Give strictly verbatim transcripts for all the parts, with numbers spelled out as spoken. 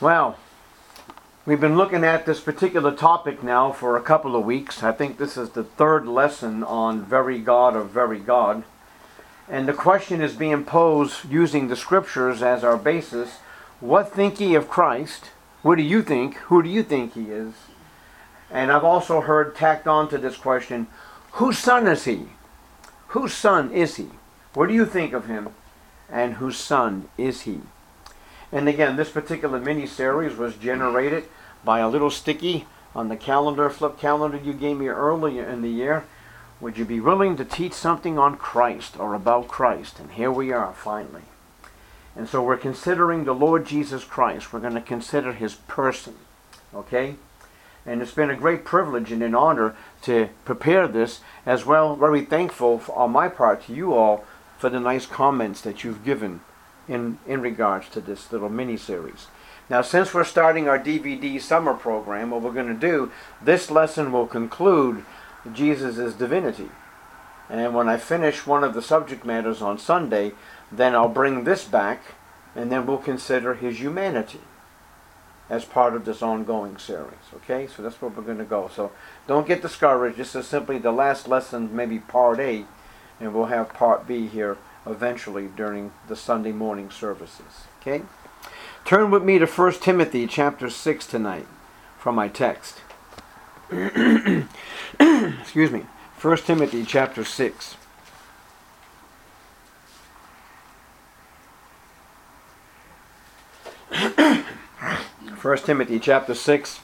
Well, we've been looking at this particular topic now for a couple of weeks. I think this is the third lesson on very God or very God. And the question is being posed using the scriptures as our basis. What think ye of Christ? What do you think? Who do you think he is? And I've also heard tacked on to this question, whose son is he? Whose son is he? What do you think of him? And whose son is he? And again, this particular mini-series was generated by a little sticky on the calendar, flip calendar you gave me earlier in the year. Would you be willing to teach something on Christ or about Christ? And here we are, finally. And so we're considering the Lord Jesus Christ. We're going to consider his person. Okay? And it's been a great privilege and an honor to prepare this, as well. Very thankful for, on my part to you all for the nice comments that you've given in, in regards to this little mini-series. Now, since we're starting our D V D summer program, what we're going to do, this lesson will conclude Jesus' divinity. And when I finish one of the subject matters on Sunday, then I'll bring this back, and then we'll consider his humanity as part of this ongoing series. Okay? So that's where we're going to go. So don't get discouraged. This is simply the last lesson, maybe part A, and we'll have part B here eventually during the Sunday morning services. Okay? Turn with me to First Timothy chapter six tonight from my text. Excuse me. First Timothy chapter six. First Timothy chapter six.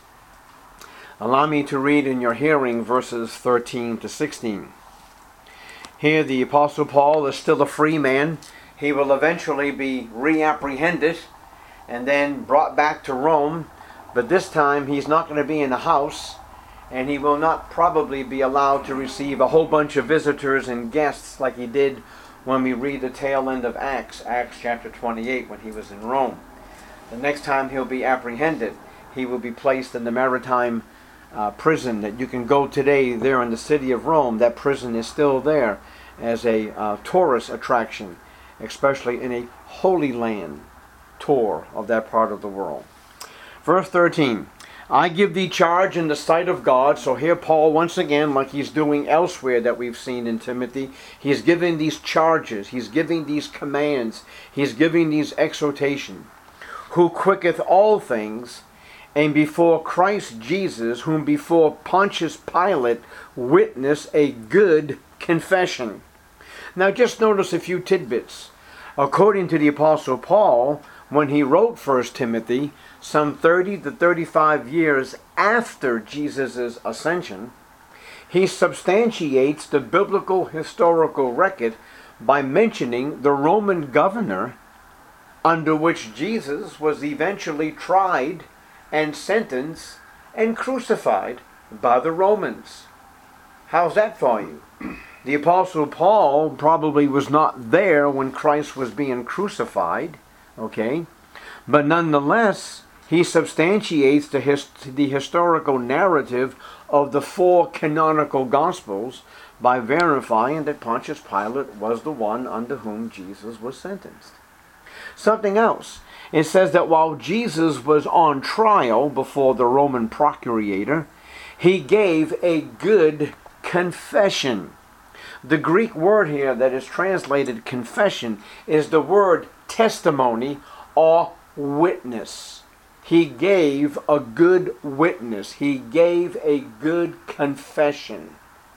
Allow me to read in your hearing verses thirteen to sixteen. Here the Apostle Paul is still a free man. He will eventually be reapprehended and then brought back to Rome. But this time he's not going to be in a house, and he will not probably be allowed to receive a whole bunch of visitors and guests like he did when we read the tail end of Acts, Acts chapter twenty-eight, when he was in Rome. The next time he'll be apprehended, he will be placed in the maritime Uh, prison that you can go today there in the city of Rome. That prison is still there as a uh, tourist attraction, especially in a Holy Land tour of that part of the world. Verse thirteen, I give thee charge in the sight of God. So here Paul, once again, like he's doing elsewhere that we've seen in Timothy, he's giving these charges, he's giving these commands, he's giving these exhortations. Who quicketh all things, and before Christ Jesus, whom before Pontius Pilate witnessed a good confession. Now just notice a few tidbits. According to the Apostle Paul, when he wrote First Timothy, some thirty to thirty-five years after Jesus' ascension, he substantiates the biblical historical record by mentioning the Roman governor under which Jesus was eventually tried and sentenced and crucified by the Romans. How's that for you? The Apostle Paul probably was not there when Christ was being crucified, okay? But nonetheless, he substantiates the, his, the historical narrative of the four canonical Gospels by verifying that Pontius Pilate was the one under whom Jesus was sentenced. Something else. It says that while Jesus was on trial before the Roman procurator, he gave a good confession. The Greek word here that is translated confession is the word testimony or witness. He gave a good witness. He gave a good confession.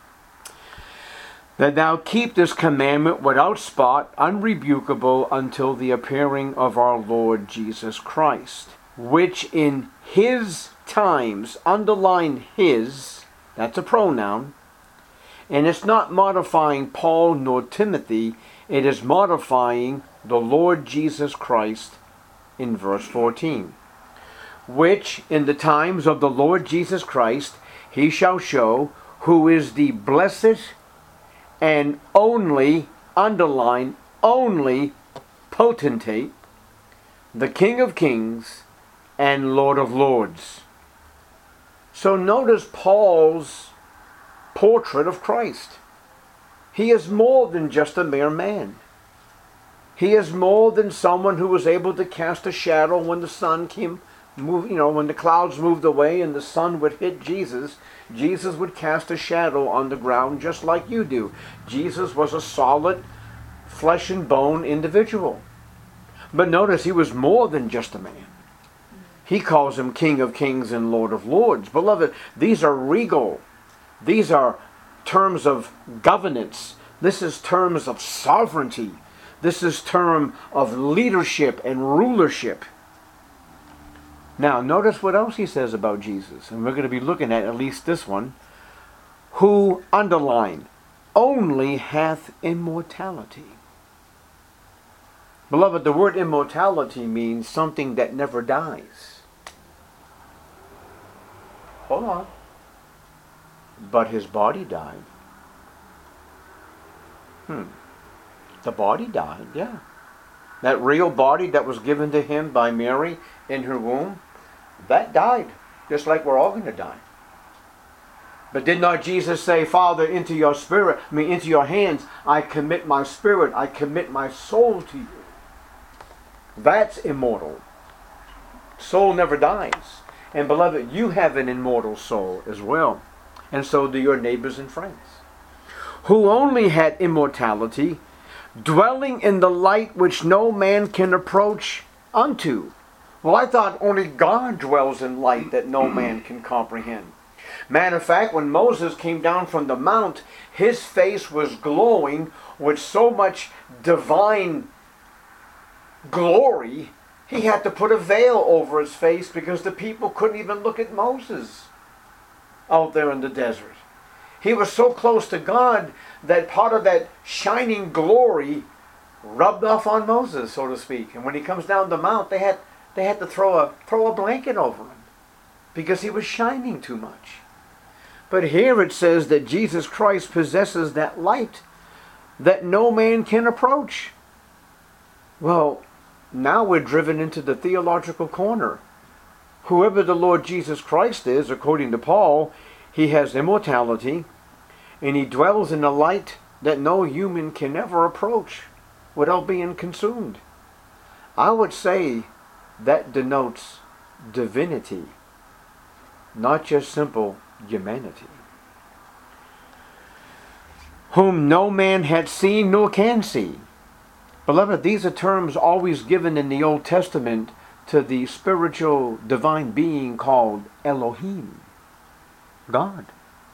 That thou keep this commandment without spot, unrebukable, until the appearing of our Lord Jesus Christ, which in his times, underline his, that's a pronoun, and it's not modifying Paul nor Timothy, it is modifying the Lord Jesus Christ in verse fourteen. Which in the times of the Lord Jesus Christ he shall show, who is the blessed and only, underline, only potentate, the King of Kings and Lord of Lords. So notice Paul's portrait of Christ. He is more than just a mere man. He is more than someone who was able to cast a shadow when the sun came move, you know, when the clouds moved away and the sun would hit Jesus, Jesus would cast a shadow on the ground just like you do. Jesus was a solid flesh and bone individual. But notice he was more than just a man. He calls him King of Kings and Lord of Lords. Beloved, these are regal. These are terms of governance. This is terms of sovereignty. This is term of leadership and rulership. Now, notice what else he says about Jesus. And we're going to be looking at at least this one. Who, underline, only hath immortality. Beloved, the word immortality means something that never dies. Hold on. But his body died. Hmm. The body died, yeah. That real body that was given to him by Mary in her womb, that died. Just like we're all going to die. But did not Jesus say, Father, into your spirit, I mean, into your hands, I commit my spirit, I commit my soul to you. That's immortal. Soul never dies. And beloved, you have an immortal soul as well. And so do your neighbors and friends. Who only had immortality, dwelling in the light which no man can approach unto. Well, I thought only God dwells in light that no man can comprehend. Matter of fact, when Moses came down from the mount, his face was glowing with so much divine glory, he had to put a veil over his face because the people couldn't even look at Moses out there in the desert. He was so close to God that part of that shining glory rubbed off on Moses, so to speak. And when he comes down the mount, they had they had to throw a throw a blanket over him because he was shining too much. But here it says that Jesus Christ possesses that light that no man can approach. Well, now we're driven into the theological corner. Whoever the Lord Jesus Christ is, according to Paul, he has immortality, and he dwells in a light that no human can ever approach without being consumed. I would say that denotes divinity, not just simple humanity. Whom no man had seen nor can see. Beloved, these are terms always given in the Old Testament to the spiritual divine being called Elohim, God.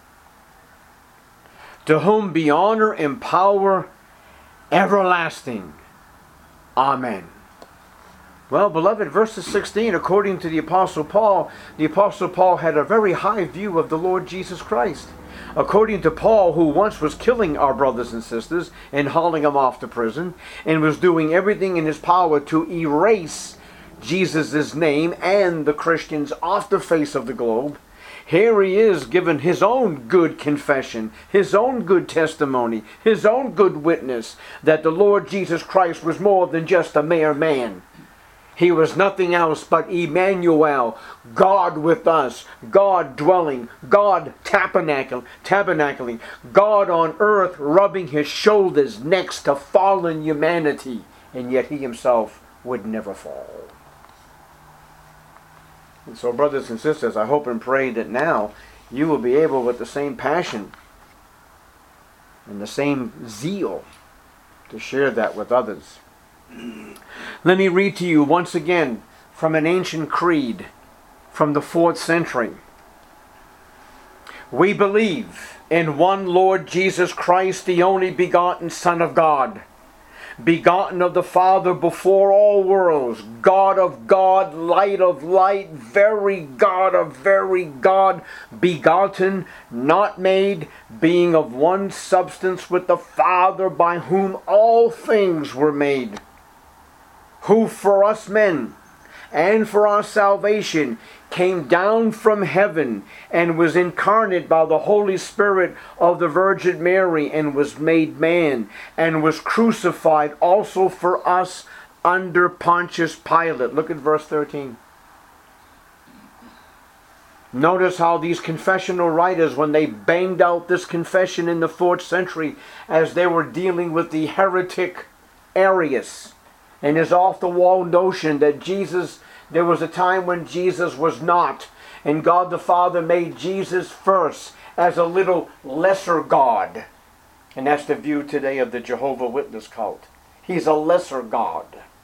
To whom be honor and power everlasting. Amen. Well, beloved, verses sixteen, according to the Apostle Paul, the Apostle Paul had a very high view of the Lord Jesus Christ. According to Paul, who once was killing our brothers and sisters and hauling them off to prison, and was doing everything in his power to erase Jesus' name and the Christians off the face of the globe, here he is given his own good confession, his own good testimony, his own good witness that the Lord Jesus Christ was more than just a mere man. He was nothing else but Emmanuel, God with us, God dwelling, God tabernacle, tabernacling, God on earth rubbing his shoulders next to fallen humanity, and yet he himself would never fall. And so, brothers and sisters, I hope and pray that now you will be able, with the same passion and the same zeal, to share that with others. Let me read to you once again from an ancient creed from the fourth century. We believe in one Lord Jesus Christ, the only begotten Son of God, begotten of the Father before all worlds, God of God, light of light, very God of very God, begotten, not made, being of one substance with the Father, by whom all things were made, who for us men and for our salvation came down from heaven and was incarnate by the Holy Spirit of the Virgin Mary and was made man and was crucified also for us under Pontius Pilate. Look at verse thirteen. Notice how these confessional writers, when they banged out this confession in the fourth century as they were dealing with the heretic Arius, and his off-the-wall notion that Jesus, there was a time when Jesus was not, and God the Father made Jesus first as a little lesser God. And that's the view today of the Jehovah's Witness cult. He's a lesser God.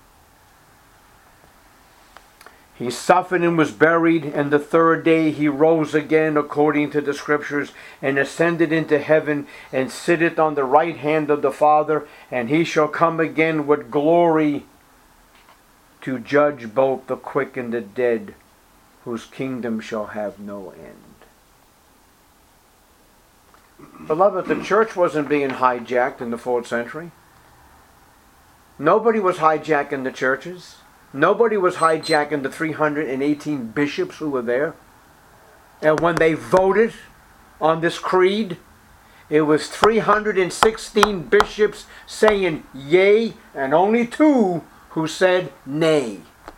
He suffered and was buried, and the third day he rose again according to the Scriptures, and ascended into heaven, and sitteth on the right hand of the Father, and he shall come again with glory to judge both the quick and the dead, whose kingdom shall have no end. Beloved, the church wasn't being hijacked in the fourth century. Nobody was hijacking the churches. Nobody was hijacking the three hundred eighteen bishops who were there. And when they voted on this creed, it was three hundred sixteen bishops saying yea, and only two who said nay.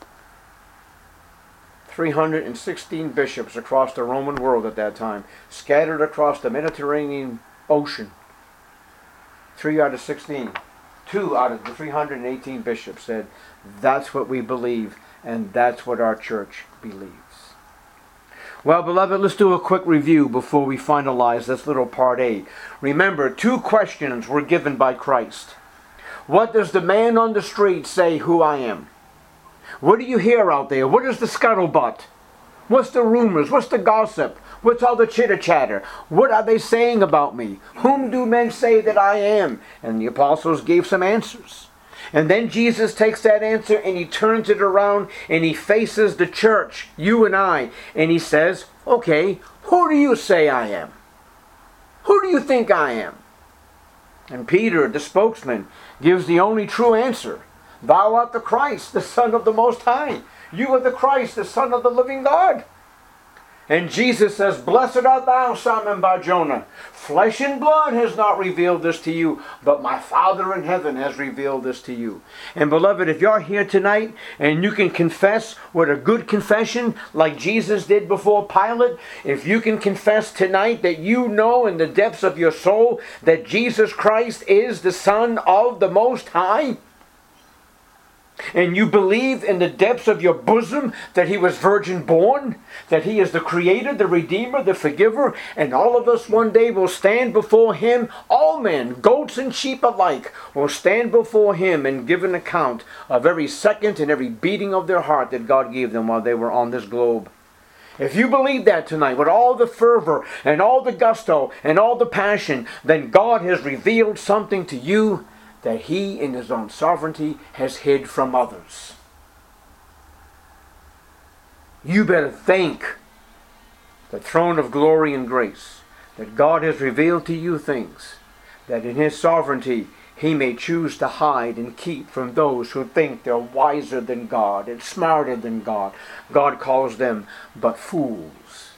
three hundred sixteen bishops across the Roman world at that time, scattered across the Mediterranean Ocean. Three out of sixteen. Two out of the three hundred eighteen bishops said, that's what we believe, and that's what our church believes. Well, beloved, let's do a quick review before we finalize this little part A. Remember, two questions were given by Christ. What does the man on the street say who I am? What do you hear out there? What is the scuttlebutt? What's the rumors? What's the gossip? What's all the chitter-chatter? What are they saying about me? Whom do men say that I am? And the apostles gave some answers. And then Jesus takes that answer and he turns it around and he faces the church, you and I, and he says, okay, who do you say I am? Who do you think I am? And Peter, the spokesman, gives the only true answer. Thou art the Christ, the Son of the Most High. You are the Christ, the Son of the living God. And Jesus says, blessed art thou, Simon Bar-Jonah. Flesh and blood has not revealed this to you, but my Father in heaven has revealed this to you. And beloved, if you're here tonight and you can confess with a good confession like Jesus did before Pilate, if you can confess tonight that you know in the depths of your soul that Jesus Christ is the Son of the Most High, and you believe in the depths of your bosom that he was virgin born, that he is the creator, the redeemer, the forgiver, and all of us one day will stand before him, all men, goats and sheep alike, will stand before him and give an account of every second and every beating of their heart that God gave them while they were on this globe. If you believe that tonight with all the fervor and all the gusto and all the passion, then God has revealed something to you that he in his own sovereignty has hid from others. You better thank the throne of glory and grace that God has revealed to you things that in his sovereignty he may choose to hide and keep from those who think they're wiser than God and smarter than God. God calls them but fools.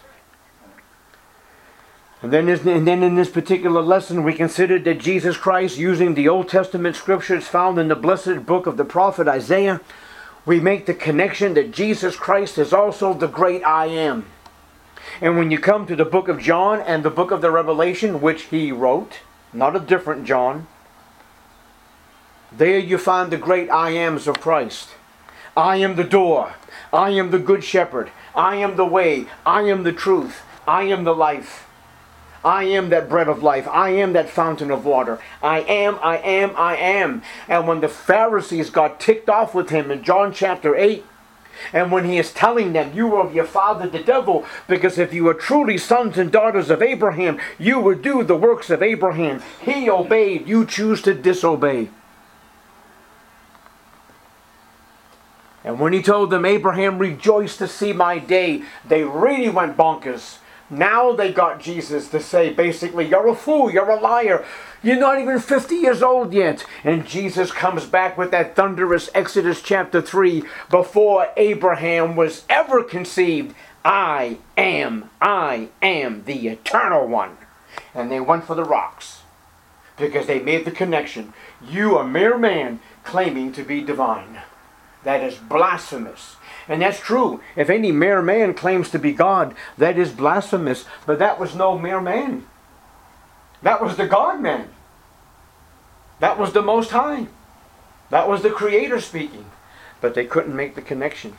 And then, and then in this particular lesson we considered that Jesus Christ, using the Old Testament scriptures found in the blessed book of the prophet Isaiah, we make the connection that Jesus Christ is also the great I am. And when you come to the book of John and the book of the Revelation, which he wrote, not a different John, there you find the great I ams of Christ. I am the door. I am the good shepherd. I am the way. I am the truth. I am the life. I am that bread of life. I am that fountain of water. I am, I am, I am. And when the Pharisees got ticked off with him in John chapter eight, and when he is telling them, you are of your father the devil, because if you are truly sons and daughters of Abraham, you would do the works of Abraham. He obeyed, you choose to disobey. And when he told them, Abraham rejoiced to see my day, they really went bonkers. Now they got Jesus to say, basically, you're a fool, you're a liar. You're not even fifty years old yet. And Jesus comes back with that thunderous Exodus chapter three, before Abraham was ever conceived, I am, I am the eternal one. And they went for the rocks, because they made the connection. You, a mere man, claiming to be divine. That is blasphemous. And that's true. If any mere man claims to be God, that is blasphemous. But that was no mere man. That was the God-man. That was the Most High. That was the Creator speaking. But they couldn't make the connection.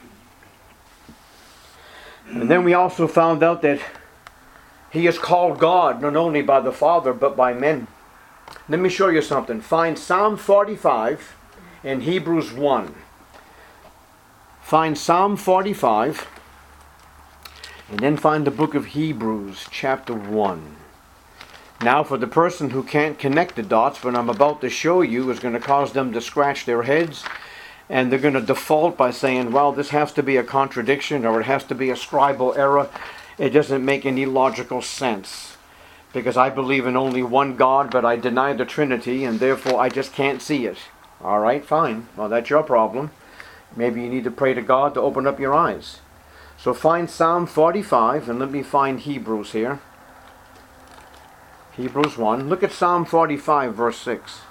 And then we also found out that He is called God not only by the Father but by men. Let me show you something. Find Psalm forty-five and Hebrews one. Find Psalm forty-five and then find the book of Hebrews chapter one. Now for the person who can't connect the dots, what I'm about to show you is going to cause them to scratch their heads, and they're going to default by saying, well, this has to be a contradiction or it has to be a scribal error. It doesn't make any logical sense. Because I believe in only one God, but I deny the Trinity, and therefore I just can't see it. All right, fine. Well, that's your problem. Maybe you need to pray to God to open up your eyes. So find Psalm forty-five, and let me find Hebrews here. Hebrews one. Look at Psalm forty-five, verse six.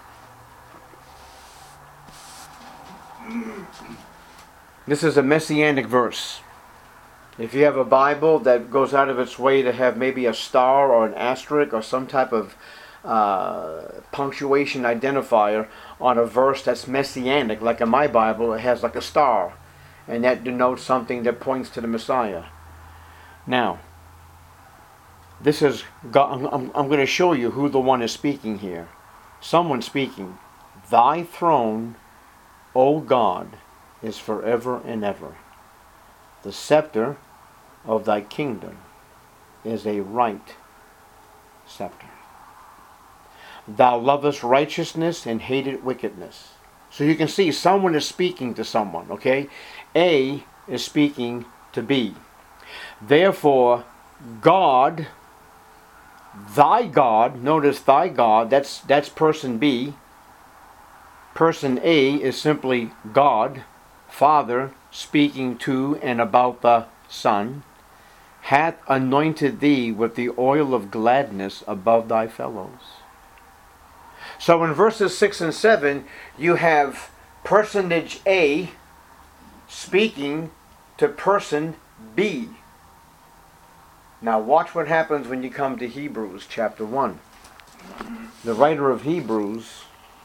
This is a messianic verse. If you have a Bible that goes out of its way to have maybe a star or an asterisk or some type of uh, punctuation identifier on a verse that's messianic, like in my Bible, it has like a star, and that denotes something that points to the Messiah. Now, this is God. I'm, I'm, I'm going to show you who the one is speaking here. Someone speaking. Thy throne, O God, is forever and ever. The scepter of thy kingdom is a right scepter. Thou lovest righteousness and hated wickedness. So you can see someone is speaking to someone, okay? A is speaking to B. Therefore, God, thy God, notice thy God, that's, that's person B. Person A is simply God, Father, speaking to and about the Son, hath anointed thee with the oil of gladness above thy fellows. So in verses six and seven, you have personage A speaking to person B. Now watch what happens when you come to Hebrews chapter one. The writer of Hebrews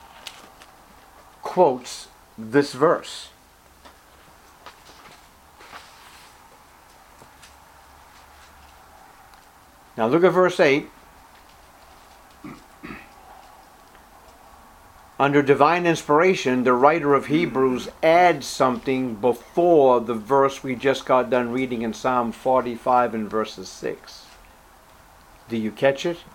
quotes this verse. Now look at verse eight. Under divine inspiration, the writer of Hebrews adds something before the verse we just got done reading in Psalm forty-five and verses six. Do you catch it?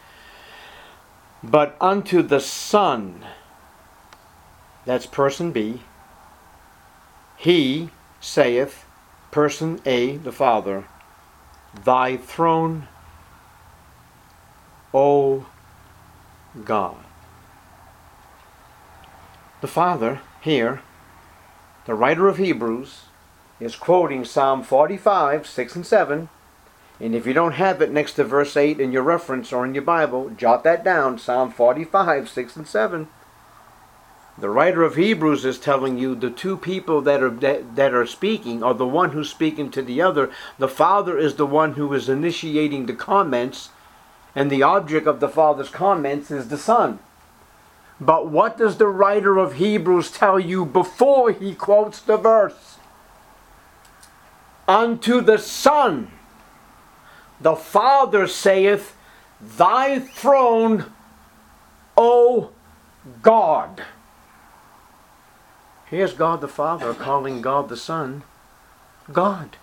But unto the Son, that's person B, He saith, person A, the Father, thy throne, O God. The Father here, the writer of Hebrews, is quoting Psalm forty-five, six and seven. And if you don't have it next to verse eight in your reference or in your Bible, jot that down, Psalm forty-five, six and seven. The writer of Hebrews is telling you the two people that are that, that are speaking are the one who's speaking to the other. The Father is the one who is initiating the comments, and the object of the Father's comments is the Son. But what does the writer of Hebrews tell you before he quotes the verse? Unto the Son, the Father saith, thy throne, O God. Here's God the Father calling God the Son, God.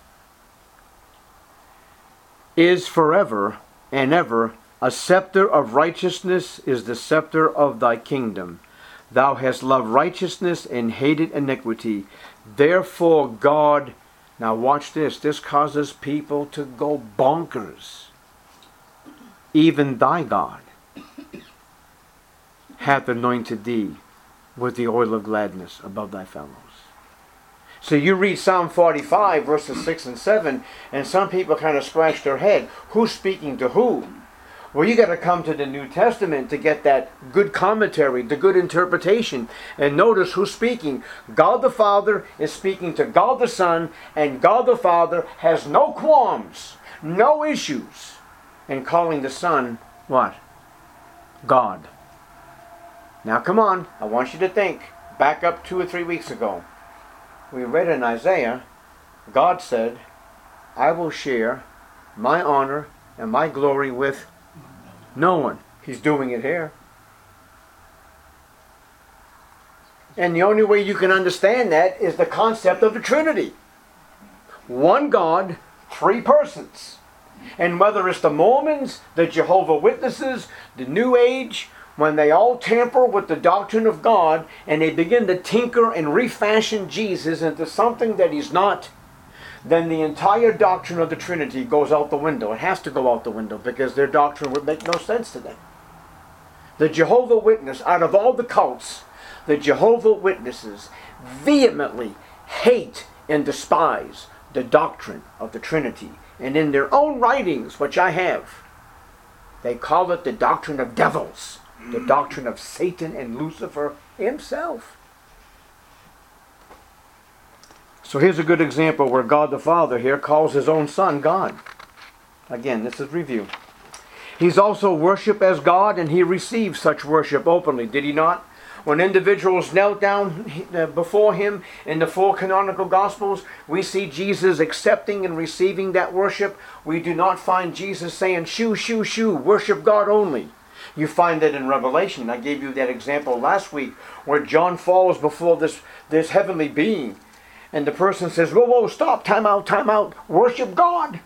Is forever and ever. A scepter of righteousness is the scepter of thy kingdom. Thou hast loved righteousness and hated iniquity. Therefore God, now watch this, this causes people to go bonkers. Even thy God hath anointed thee with the oil of gladness above thy fellows. So you read Psalm forty-five verses six and seven, and some people kind of scratch their head. Who's speaking to who? Well, you got to come to the New Testament to get that good commentary, the good interpretation. And notice who's speaking. God the Father is speaking to God the Son, and God the Father has no qualms, no issues in calling the Son, what? God. Now come on, I want you to think. Back up two or three weeks ago, we read in Isaiah, God said, I will share my honor and my glory with no one. He's doing it here. And the only way you can understand that is the concept of the Trinity. One God, three persons. And whether it's the Mormons, the Jehovah's Witnesses, the New Age, when they all tamper with the doctrine of God and they begin to tinker and refashion Jesus into something that he's not, then the entire doctrine of the Trinity goes out the window. It has to go out the window because their doctrine would make no sense to them. The Jehovah's Witness, out of all the cults, the Jehovah's Witnesses vehemently hate and despise the doctrine of the Trinity. And in their own writings, which I have, they call it the doctrine of devils, the doctrine of Satan and Lucifer himself. So here's a good example where God the Father here calls his own Son God. Again, this is review. He's also worshipped as God, and he received such worship openly, did he not? When individuals knelt down before him in the four canonical Gospels, we see Jesus accepting and receiving that worship. We do not find Jesus saying, shoo, shoo, shoo, worship God only. You find that in Revelation. I gave you that example last week where John falls before this, this heavenly being. And the person says, whoa, whoa, stop, time out, time out, worship God.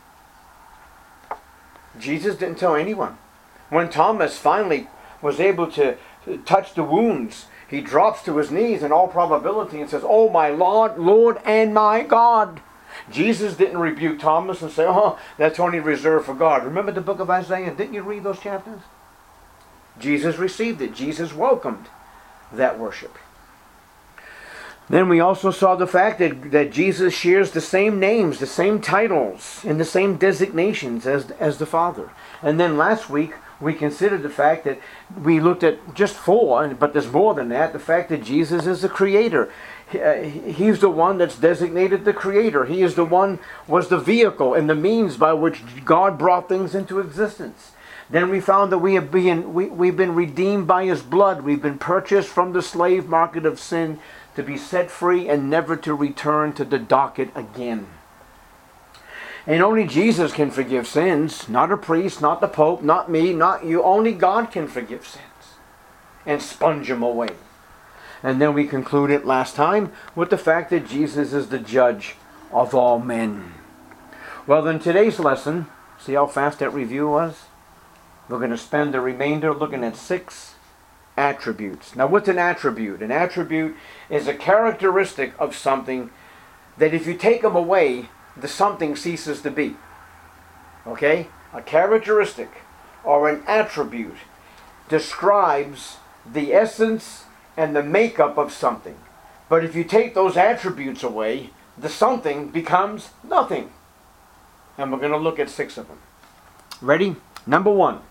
Jesus didn't tell anyone. When Thomas finally was able to touch the wounds, he drops to his knees in all probability and says, oh my Lord, Lord and my God. Jesus didn't rebuke Thomas and say, oh, that's only reserved for God. Remember the book of Isaiah? Didn't you read those chapters? Jesus received it. Jesus welcomed that worship. Then we also saw the fact that, that Jesus shares the same names, the same titles, and the same designations as, as the Father. And then last week, we considered the fact that we looked at just four, but there's more than that, the fact that Jesus is the Creator. He's the one that's designated the Creator. He is the one, was the vehicle and the means by which God brought things into existence. Then we found that we have been, we, we've been redeemed by his blood. We've been purchased from the slave market of sin to be set free and never to return to the docket again. And only Jesus can forgive sins. Not a priest, not the Pope, not me, not you. Only God can forgive sins and sponge them away. And then we concluded last time with the fact that Jesus is the judge of all men. Well, then today's lesson, see how fast that review was? We're going to spend the remainder looking at six attributes. Now, what's an attribute? An attribute is a characteristic of something that if you take them away, the something ceases to be. Okay? A characteristic or an attribute describes the essence and the makeup of something. But if you take those attributes away, the something becomes nothing. And we're going to look at six of them. Ready? Number one.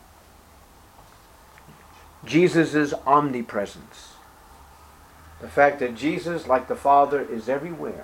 Jesus' omnipresence. The fact that Jesus, like the Father, is everywhere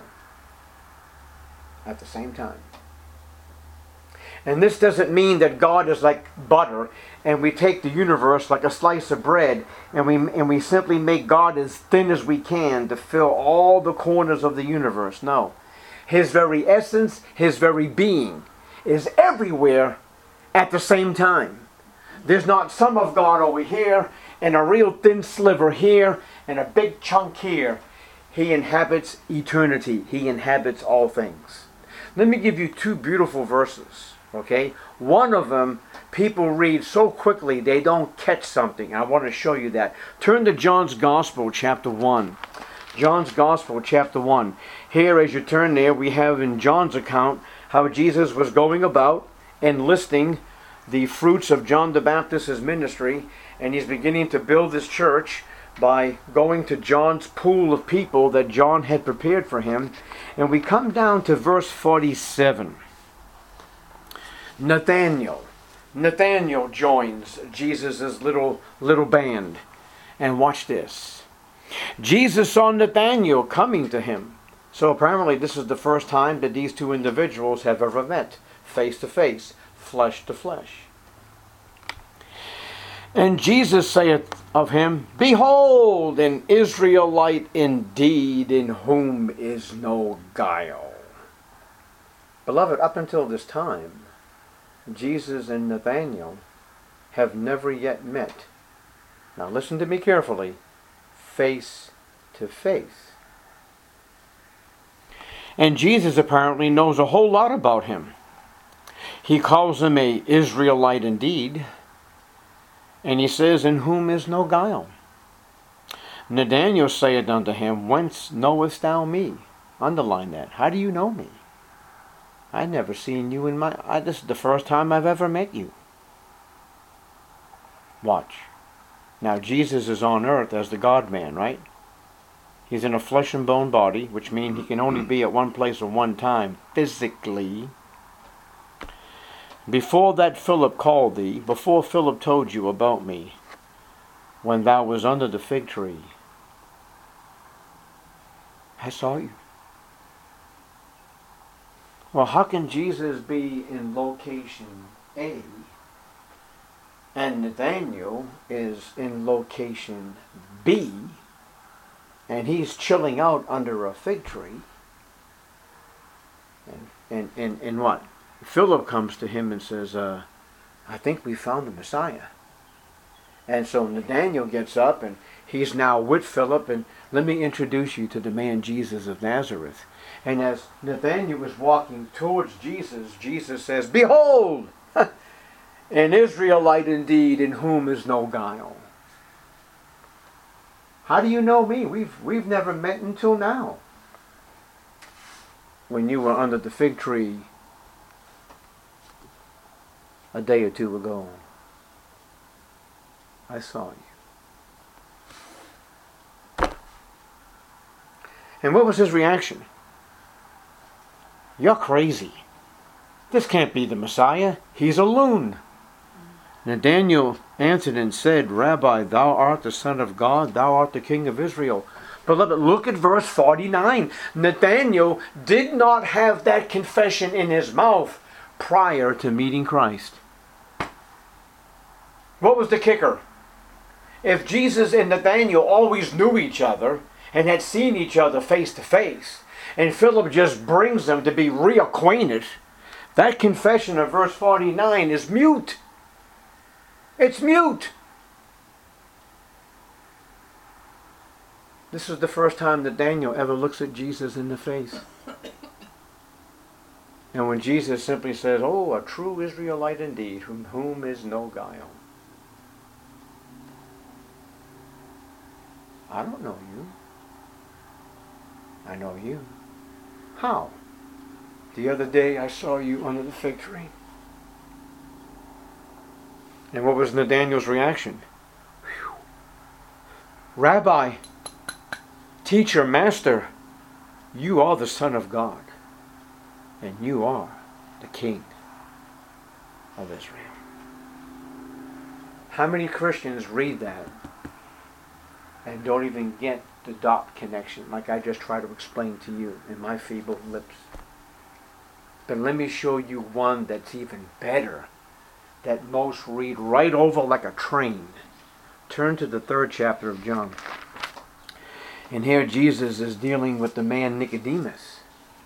at the same time. And this doesn't mean that God is like butter and we take the universe like a slice of bread and we, and we simply make God as thin as we can to fill all the corners of the universe. No. His very essence, his very being is everywhere at the same time. There's not some of God over here and a real thin sliver here and a big chunk here. He inhabits eternity. He inhabits all things. Let me give you two beautiful verses, okay? One of them, people read so quickly they don't catch something. I want to show you that. Turn to John's Gospel, chapter one. John's Gospel, chapter one. Here, as you turn there, we have in John's account how Jesus was going about and listing the fruits of John the Baptist's ministry, and he's beginning to build this church by going to John's pool of people that John had prepared for him. And we come down to verse forty-seven. Nathanael. Nathanael joins Jesus' little, little band. And watch this. Jesus saw Nathanael coming to him. So apparently this is the first time that these two individuals have ever met, face to face, flesh to flesh. And Jesus saith of him, Behold, an Israelite indeed, in whom is no guile. Beloved, up until this time, Jesus and Nathanael have never yet met. Now listen to me carefully. Face to face. And Jesus apparently knows a whole lot about him. He calls him a Israelite indeed. And he says, In whom is no guile. Nathanael saith unto him, Whence knowest thou me? Underline that. How do you know me? I never seen you in my... I, this is the first time I've ever met you. Watch. Now Jesus is on earth as the God-man, right? He's in a flesh and bone body, which means he can only be at one place at one time, physically. Before that Philip called thee, before Philip told you about me, when thou was under the fig tree, I saw you. Well, how can Jesus be in location A and Nathanael is in location B and he's chilling out under a fig tree? And, and, and, and what? Philip comes to him and says, uh, I think we found the Messiah. And so Nathanael gets up and he's now with Philip, and let me introduce you to the man Jesus of Nazareth. And as Nathanael was walking towards Jesus, Jesus says, Behold, an Israelite indeed, in whom is no guile. How do you know me? We've, we've never met until now. When you were under the fig tree a day or two ago, I saw you. And what was his reaction? You're crazy. This can't be the Messiah. He's a loon. Nathanael answered and said, Rabbi, thou art the Son of God, thou art the King of Israel. Beloved, look at verse forty-nine. Nathanael did not have that confession in his mouth prior to meeting Christ. What was the kicker? If Jesus and Nathanael always knew each other and had seen each other face to face, and Philip just brings them to be reacquainted, that confession of verse forty-nine is mute. It's mute. This is the first time that Daniel ever looks at Jesus in the face. And when Jesus simply says, Oh, a true Israelite indeed, whom whom is no guile. I don't know you. I know you. How? The other day I saw you under the fig tree. And what was Nathanael's reaction? Whew. Rabbi, teacher, master, you are the Son of God, and you are the King of Israel. How many Christians read that and don't even get the dot connection, like I just tried to explain to you in my feeble lips? But let me show you one that's even better, that most read right over like a train. Turn to the third chapter of John. And here Jesus is dealing with the man Nicodemus.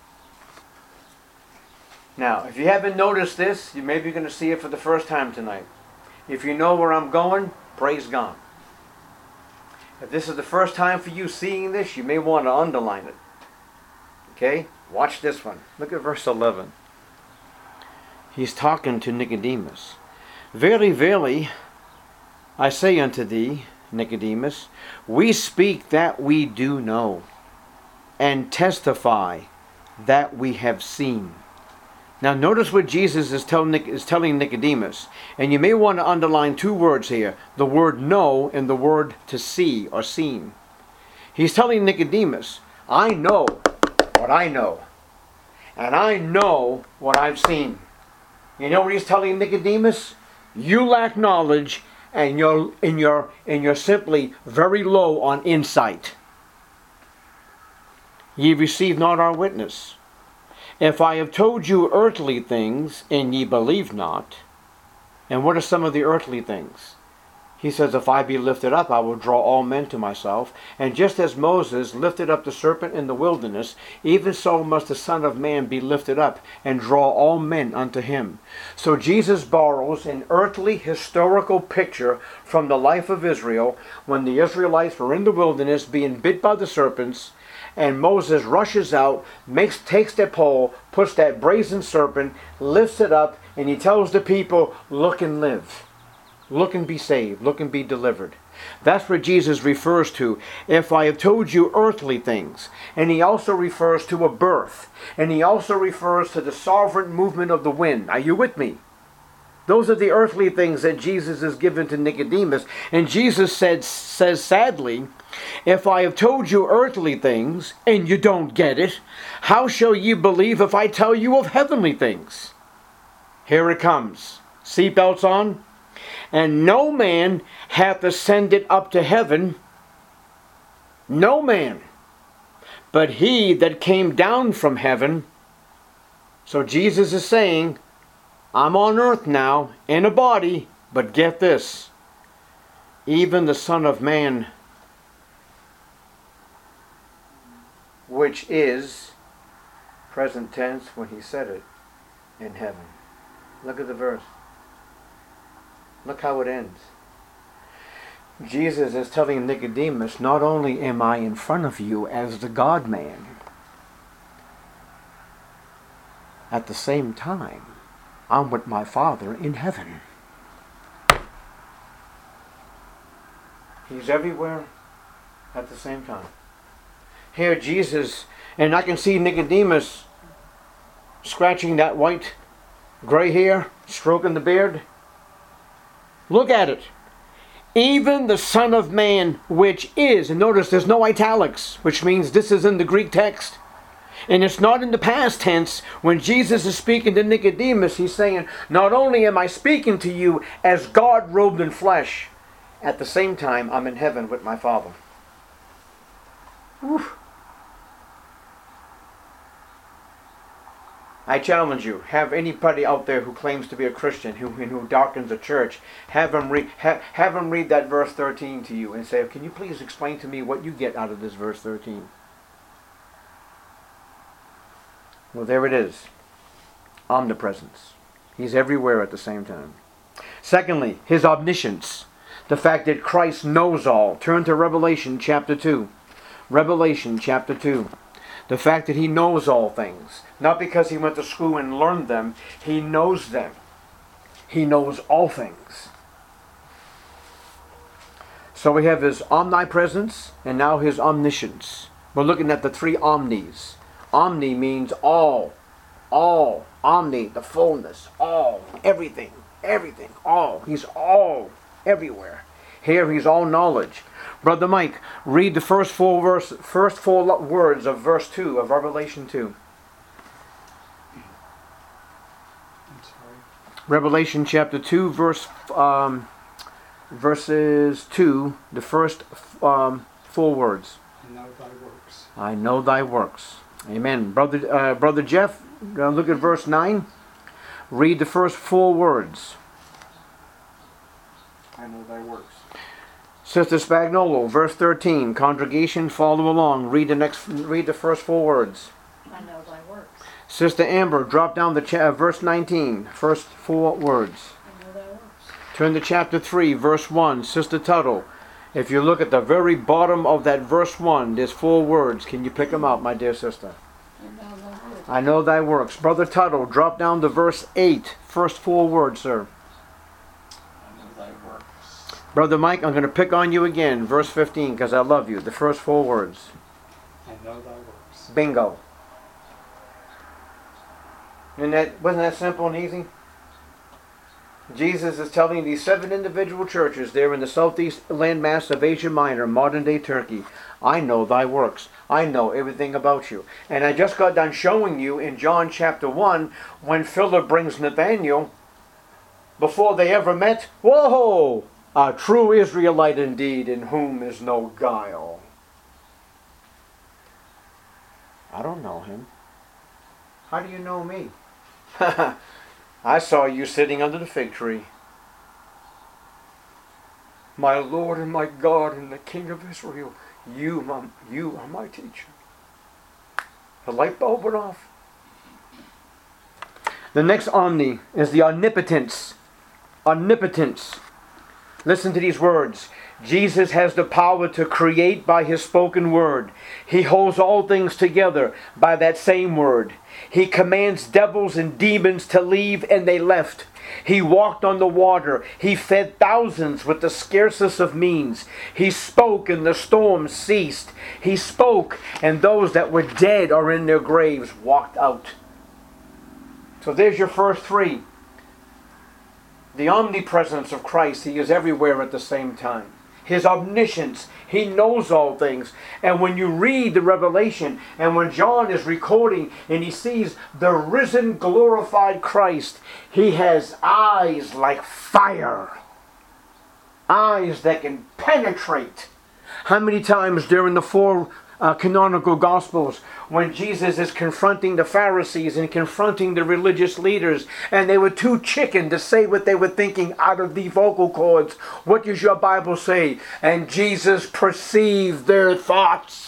Now, if you haven't noticed this, you may be going to see it for the first time tonight. If you know where I'm going, praise God. If this is the first time for you seeing this, you may want to underline it. Okay? Watch this one. Look at verse eleven. He's talking to Nicodemus. Verily, verily, I say unto thee, Nicodemus, we speak that we do know, and testify that we have seen. Now notice what Jesus is telling, is telling Nicodemus. And you may want to underline two words here. The word know and the word to see or seen. He's telling Nicodemus, I know what I know. And I know what I've seen. You know what he's telling Nicodemus? You lack knowledge and you're, and you're, and you're simply very low on insight. Ye receive not our witness. If I have told you earthly things, and ye believe not. And what are some of the earthly things? He says, if I be lifted up, I will draw all men to myself. And just as Moses lifted up the serpent in the wilderness, even so must the Son of Man be lifted up and draw all men unto him. So Jesus borrows an earthly historical picture from the life of Israel when the Israelites were in the wilderness being bit by the serpents, and Moses rushes out, makes, takes that pole, puts that brazen serpent, lifts it up, and he tells the people, look and live. Look and be saved. Look and be delivered. That's what Jesus refers to. If I have told you earthly things. And he also refers to a birth. And he also refers to the sovereign movement of the wind. Are you with me? Those are the earthly things that Jesus is given to Nicodemus. And Jesus said, says sadly, if I have told you earthly things and you don't get it, how shall you believe if I tell you of heavenly things? Here it comes. Seatbelts on. And no man hath ascended up to heaven, no man, but he that came down from heaven. So Jesus is saying, I'm on earth now, in a body, but get this, even the Son of Man, which is, present tense when he said it, in heaven. Look at the verse. Look how it ends. Jesus is telling Nicodemus, not only am I in front of you as the God-man, at the same time, I'm with my Father in heaven. He's everywhere at the same time. Here Jesus, and I can see Nicodemus scratching that white gray hair, stroking the beard. Look at it. Even the Son of Man, which is, and notice there's no italics, which means this is in the Greek text. And it's not in the past tense. When Jesus is speaking to Nicodemus, he's saying, not only am I speaking to you as God robed in flesh, at the same time I'm in heaven with my Father. Whew. I challenge you, have anybody out there who claims to be a Christian, who, who darkens the church, have them, read, have, have them read that verse thirteen to you and say, can you please explain to me what you get out of this verse thirteen? Well, there it is. Omnipresence. He's everywhere at the same time. Secondly, his omniscience. The fact that Christ knows all. Turn to Revelation chapter two. Revelation chapter two. The fact that he knows all things. Not because he went to school and learned them. He knows them. He knows all things. So we have his omnipresence and now his omniscience. We're looking at the three omnis. Omni means all. All. Omni, the fullness. All. Everything. Everything. All. He's all. Everywhere. Here he's all knowledge. Brother Mike, read the first four verse, first four words of verse two of Revelation two. I'm sorry. Revelation chapter two, verse um, verses two. The first um, four words. I know thy works. I know thy works. Amen. Brother, uh, Brother Jeff, uh, look at verse nine. Read the first four words. I know thy works. Sister Spagnolo, verse thirteen. Congregation, follow along. Read the next. Read the first four words. I know thy works. Sister Amber, drop down the cha- verse nineteen. First four words. I know thy works. Turn to chapter three, verse one. Sister Tuttle, if you look at the very bottom of that verse one, there's four words. Can you pick them out, my dear sister? I know thy works. I know thy works. Brother Tuttle, drop down to verse eight. First four words, sir. I know thy works. Brother Mike, I'm going to pick on you again. Verse fifteen, because I love you. The first four words. I know thy works. Bingo. And that wasn't that simple and easy? Jesus is telling these seven individual churches there in the southeast landmass of Asia Minor, modern-day Turkey, I know thy works. I know everything about you. And I just got done showing you in John chapter one, when Philip brings Nathanael, before they ever met, whoa, a true Israelite indeed, in whom is no guile. I don't know him. How do you know me? I saw you sitting under the fig tree. my Lord and my God and the King of Israel, you, my, you are my teacher. The light bulb went off. The next omni is the omnipotence. Omnipotence. Listen to these words. Jesus has the power to create by his spoken word. He holds all things together by that same word. He commands devils and demons to leave, and they left. He walked on the water. He fed thousands with the scarcest of means. He spoke, and the storm ceased. He spoke, and those that were dead or in their graves walked out. So there's your first three. The omnipresence of Christ. He is everywhere at the same time. His omniscience. He knows all things. And when you read the Revelation, and when John is recording and he sees the risen, glorified Christ, he has eyes like fire. Eyes that can penetrate. How many times during the four uh, canonical Gospels, when Jesus is confronting the Pharisees and confronting the religious leaders, and they were too chicken to say what they were thinking out of the vocal cords, what does your Bible say? And Jesus perceived their thoughts.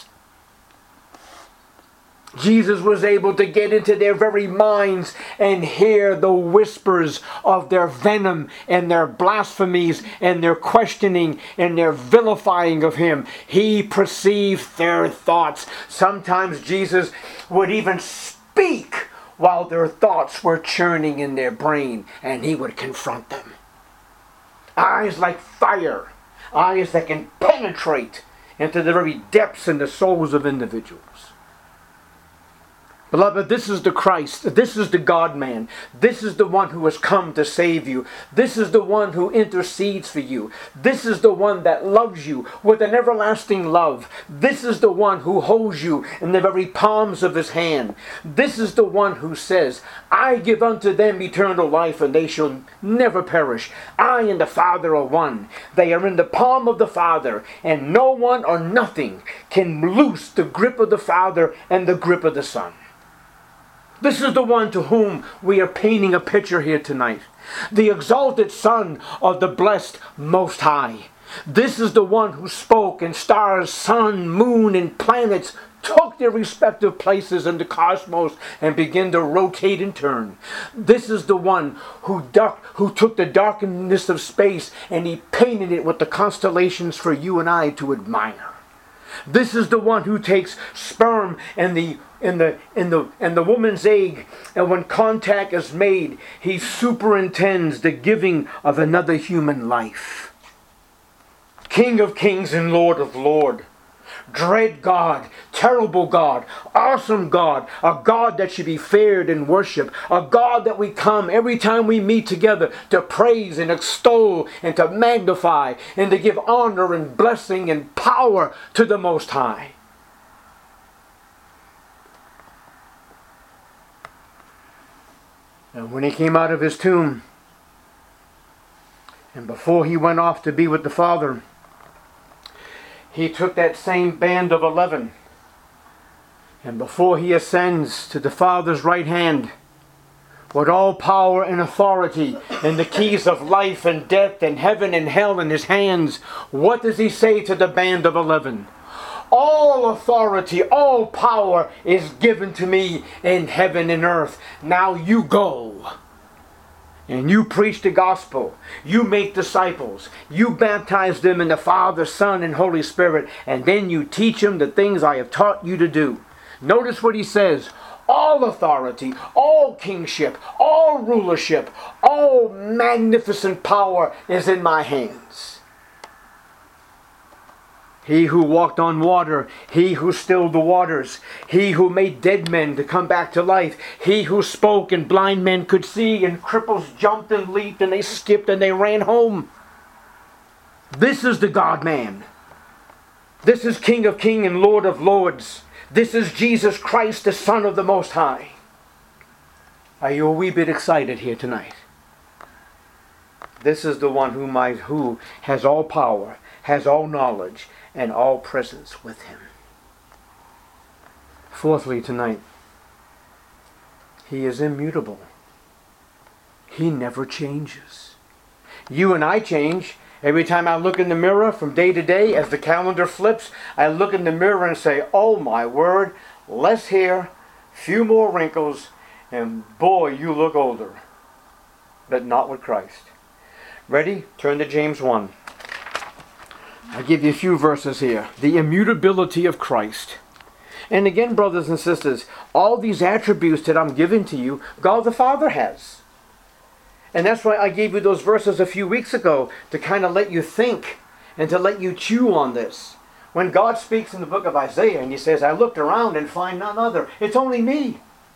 Jesus was able to get into their very minds and hear the whispers of their venom and their blasphemies and their questioning and their vilifying of him. He perceived their thoughts. Sometimes Jesus would even speak while their thoughts were churning in their brain, and he would confront them. Eyes like fire. Eyes that can penetrate into the very depths and the souls of individuals. Beloved, this is the Christ. This is the God-man. This is the one who has come to save you. This is the one who intercedes for you. This is the one that loves you with an everlasting love. This is the one who holds you in the very palms of his hand. This is the one who says, I give unto them eternal life, and they shall never perish. I and the Father are one. They are in the palm of the Father, and no one or nothing can loose the grip of the Father and the grip of the Son. This is the one to whom we are painting a picture here tonight. The exalted Son of the blessed Most High. This is the one who spoke, and stars, sun, moon, and planets took their respective places in the cosmos and began to rotate and turn. This is the one who, dark, who took the darkness of space and he painted it with the constellations for you and I to admire. This is the one who takes sperm and the in the in the and the woman's egg, and when contact is made, he superintends the giving of another human life. King of kings and Lord of lords. Dread God, terrible God, awesome God, a God that should be feared and worshipped, a God that we come every time we meet together to praise and extol and to magnify and to give honor and blessing and power to the Most High. And when he came out of his tomb, and before he went off to be with the Father, he took that same band of eleven, and before he ascends to the Father's right hand, with all power and authority and the keys of life and death and heaven and hell in his hands, what does he say to the band of eleven? All authority, all power is given to me in heaven and earth. Now you go. And you preach the gospel. You make disciples. You baptize them in the Father, Son, and Holy Spirit. And then you teach them the things I have taught you to do. Notice what he says. All authority, all kingship, all rulership, all magnificent power is in my hands. He who walked on water, he who stilled the waters, he who made dead men to come back to life, he who spoke and blind men could see, and cripples jumped and leaped and they skipped and they ran home. This is the God-man. This is King of kings and Lord of lords. This is Jesus Christ, the Son of the Most High. Are you a wee bit excited here tonight? This is the one who, might, who has all power, has all knowledge, and all presence with him. Fourthly tonight, he is immutable. He never changes. You and I change, Every time I look in the mirror from day to day, as the calendar flips, I look in the mirror and say, oh my word, less hair, few more wrinkles, and boy, you look older. But not with Christ. Ready? Turn to James one. I'll give you a few verses here. The immutability of Christ. And again, brothers and sisters, all these attributes that I'm giving to you, God the Father has. And that's why I gave you those verses a few weeks ago, to kind of let you think and to let you chew on this. When God speaks in the book of Isaiah and he says, I looked around and find none other. It's only me.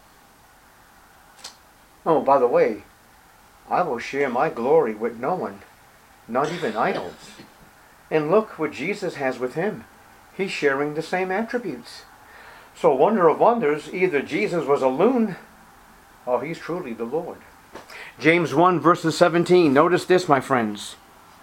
Oh, by the way, I will share my glory with no one, not even idols. And look what Jesus has with him. He's sharing the same attributes. So wonder of wonders, either Jesus was a loon or he's truly the Lord. James one verses seventeen. Notice this, my friends.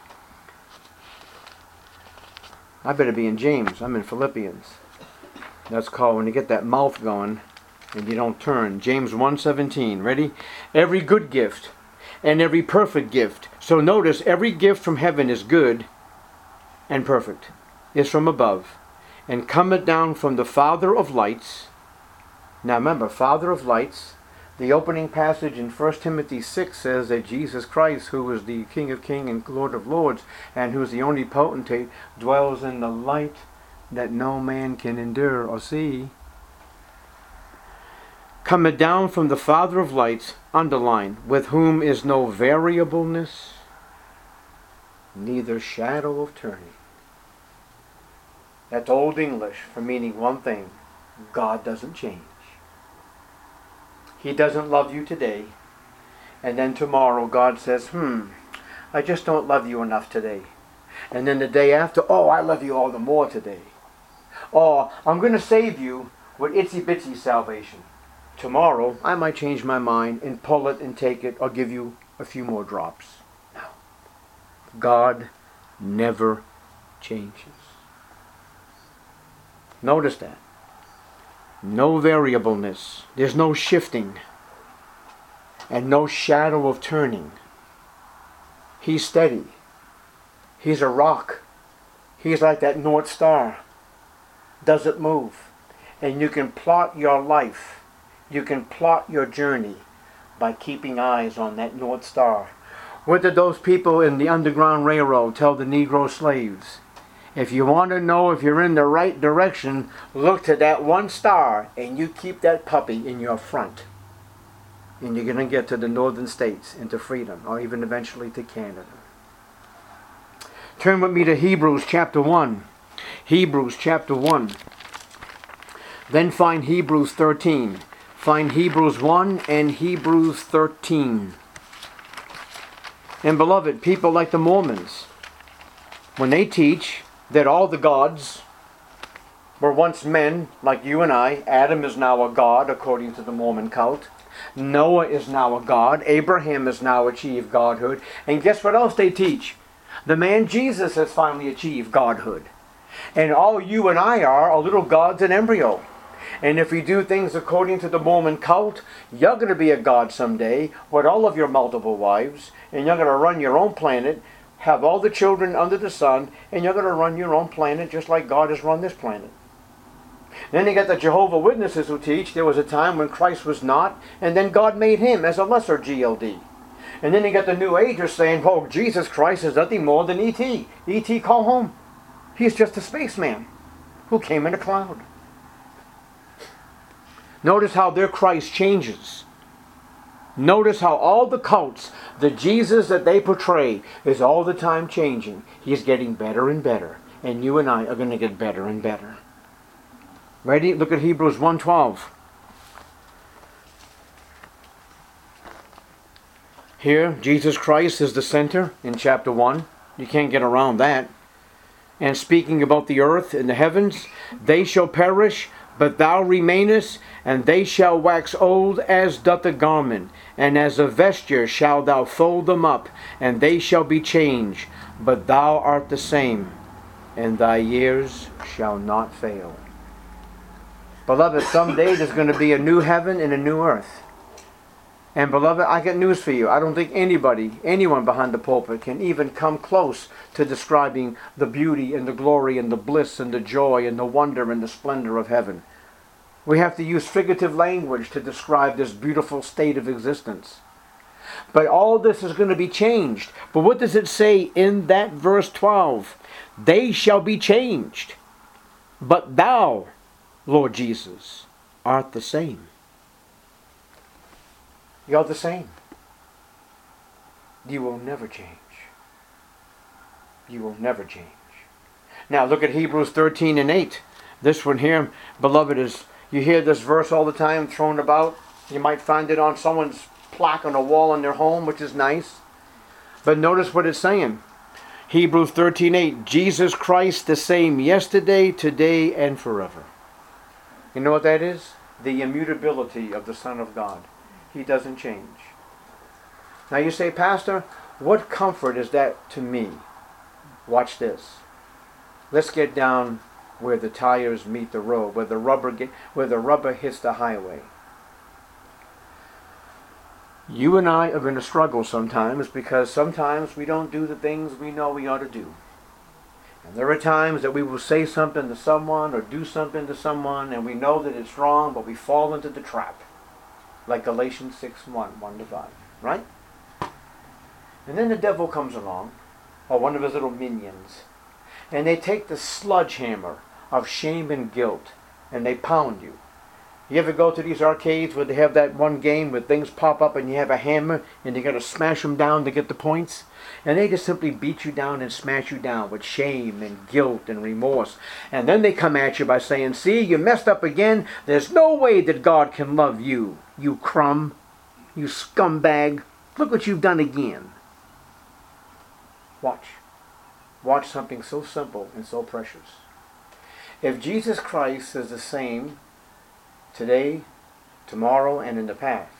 I better be in James. I'm in Philippians. That's called when you get that mouth going and you don't turn. James one seventeen. Ready? Every good gift and every perfect gift. So notice, every gift from heaven is good and perfect, is from above, and cometh down from the Father of lights. Now remember, Father of lights. The opening passage in First Timothy six says that Jesus Christ, who is the King of Kings and Lord of Lords, and who is the only potentate, dwells in the light that no man can endure or see. Cometh down from the Father of lights, underline, with whom is no variableness, neither shadow of turning. That's Old English for meaning one thing: God doesn't change. He doesn't love you today, and then tomorrow God says, hmm, I just don't love you enough today. And then the day after, oh, I love you all the more today. Or, I'm going to save you with itsy-bitsy salvation. Tomorrow, I might change my mind and pull it and take it, or give you a few more drops. No. God never changes. Notice that. No variableness. There's no shifting. And no shadow of turning. He's steady. He's a rock. He's like that North Star. Doesn't move. And you can plot your life. You can plot your journey by keeping eyes on that North Star. What did those people in the Underground Railroad tell the Negro slaves? If you want to know if you're in the right direction, look to that one star and you keep that puppy in your front. And you're going to get to the northern states and to freedom, or even eventually to Canada. Turn with me to Hebrews chapter one. Hebrews chapter one. Then find Hebrews thirteen. Find Hebrews one and Hebrews thirteen. And beloved, people like the Mormons, when they teach that all the gods were once men like you and I, Adam is now a god according to the Mormon cult. Noah is now a god. Abraham has now achieved godhood. And guess what else they teach? The man Jesus has finally achieved godhood. And all you and I are are little gods in embryo. And if we do things according to the Mormon cult, you're going to be a god someday with all of your multiple wives, and you're going to run your own planet, have all the children under the sun, and you're going to run your own planet just like God has run this planet. Then you got the Jehovah Witnesses who teach there was a time when Christ was not, and then God made him as a lesser G L D. And then you got the New Agers saying, oh, Jesus Christ is nothing more than E T E T call home. He's just a spaceman who came in a cloud. Notice how their Christ changes. Notice how all the cults, the Jesus that they portray, is all the time changing. He's getting better and better. And you and I are going to get better and better. Ready? Look at Hebrews one twelve. Here, Jesus Christ is the center in chapter one. You can't get around that. And speaking about the earth and the heavens, they shall perish, but thou remainest, and they shall wax old as doth a garment, and as a vesture shalt thou fold them up, and they shall be changed, but thou art the same, and thy years shall not fail. Beloved, someday there's going to be a new heaven and a new earth. And beloved, I got news for you. I don't think anybody, anyone behind the pulpit can even come close to describing the beauty and the glory and the bliss and the joy and the wonder and the splendor of heaven. We have to use figurative language to describe this beautiful state of existence. But all this is going to be changed. But what does it say in that verse twelve? They shall be changed. But thou, Lord Jesus, art the same. You're the same. You will never change. You will never change. Now look at Hebrews thirteen and eight. This one here, beloved, is, you hear this verse all the time thrown about. You might find it on someone's plaque on a wall in their home, which is nice. But notice what it's saying. Hebrews thirteen eight. Jesus Christ the same yesterday, today, and forever. You know what that is? The immutability of the Son of God. He doesn't change. Now you say, Pastor, what comfort is that to me? Watch this. Let's get down where the tires meet the road, where the rubber get, where the rubber hits the highway. You and I are going to struggle sometimes because sometimes we don't do the things we know we ought to do. And there are times that we will say something to someone or do something to someone and we know that it's wrong, but we fall into the trap. Like Galatians six one, one to five. Right? And then the devil comes along, or one of his little minions, and they take the sledgehammer of shame and guilt and they pound you. You ever go to these arcades where they have that one game where things pop up and you have a hammer and you got to smash them down to get the points? And they just simply beat you down and smash you down with shame and guilt and remorse. And then they come at you by saying, see, you messed up again. There's no way that God can love you, you crumb, you scumbag. Look what you've done again. Watch. Watch something so simple and so precious. If Jesus Christ is the same today, tomorrow, and in the past,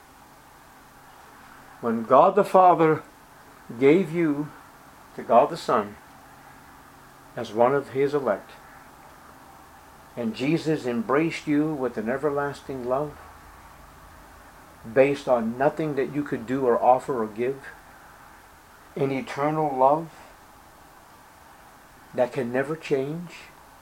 when God the Father gave you to God the Son as one of His elect, and Jesus embraced you with an everlasting love based on nothing that you could do or offer or give, an eternal love that can never change,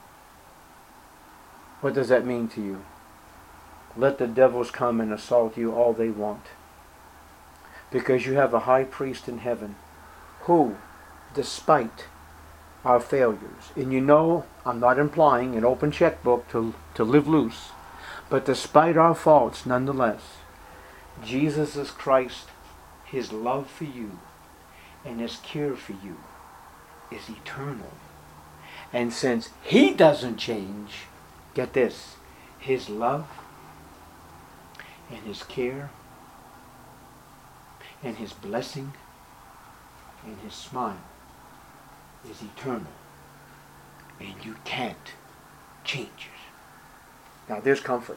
what does that mean to you? Let the devils come and assault you all they want. Because you have a high priest in heaven who, despite our failures, and you know I'm not implying an open checkbook to, to live loose, but despite our faults nonetheless, Jesus is Christ, His love for you and His care for you is eternal. And since He doesn't change, get this, His love and His care and His blessing and His smile is eternal. And you can't change it. Now there's comfort.